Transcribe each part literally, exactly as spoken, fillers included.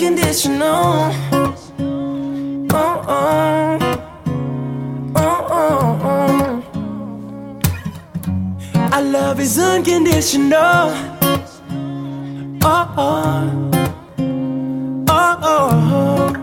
unconditional. Oh, oh. Oh, oh, oh. Our love is unconditional. Oh, oh. Oh, oh.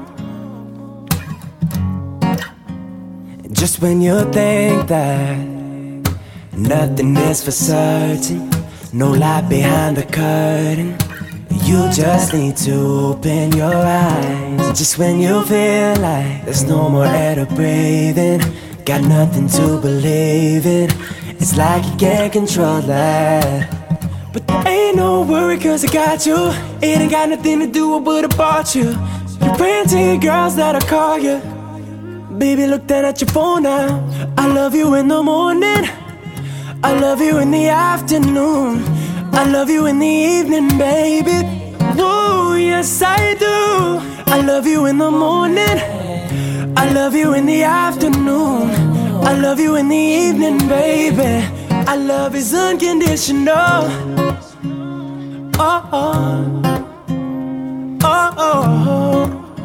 Just when you think that nothing is for certain, no light behind the curtain, you just need to open your eyes. Just when you feel like there's no more air to breathe in, got nothing to believe in, it's like you can't control that. But there ain't no worry cause I got you. It ain't got nothing to do with what I bought you. You're praying to your girls that'll call you. Baby, look down at your phone now. I love you in the morning, I love you in the afternoon, I love you in the evening, baby. Oh, yes I do. I love you in the morning, I love you in the afternoon, I love you in the evening, baby. Our love is unconditional. Oh, oh. Oh, oh.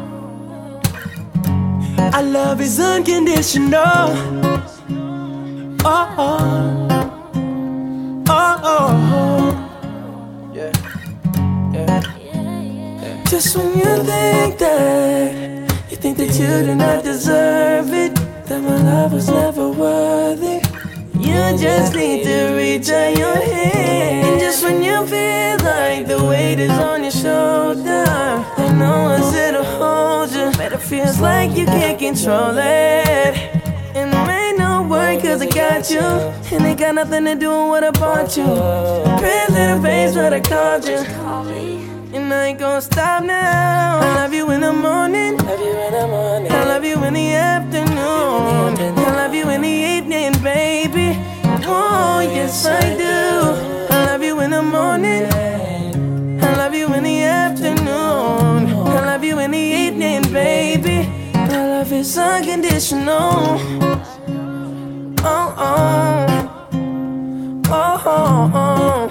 Our love is unconditional. Oh, oh. Oh, oh. Yeah. Yeah. Yeah. Just when you think that, you think that you do not deserve it, that my love was never worthy, you just need to reach out your hand. And just when you feel like the weight is on your shoulder and no one's there to hold you, but it feels like you can't control it. And there ain't no worry cause I got you, and it got nothing to do with what I bought you. Pretty little face what I called you, and I ain't gonna stop now. I love you in the morning, I love you in the afternoon, I love you in the evening, baby. Oh, yes I do. I love you in the morning, I love you in the afternoon, I love you in the evening, baby. My love is unconditional. Oh, oh. Oh, oh, oh.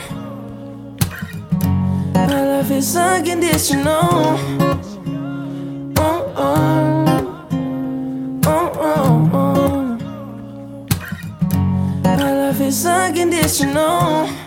My love is unconditional. Oh, oh. Oh, oh, oh. My love is unconditional.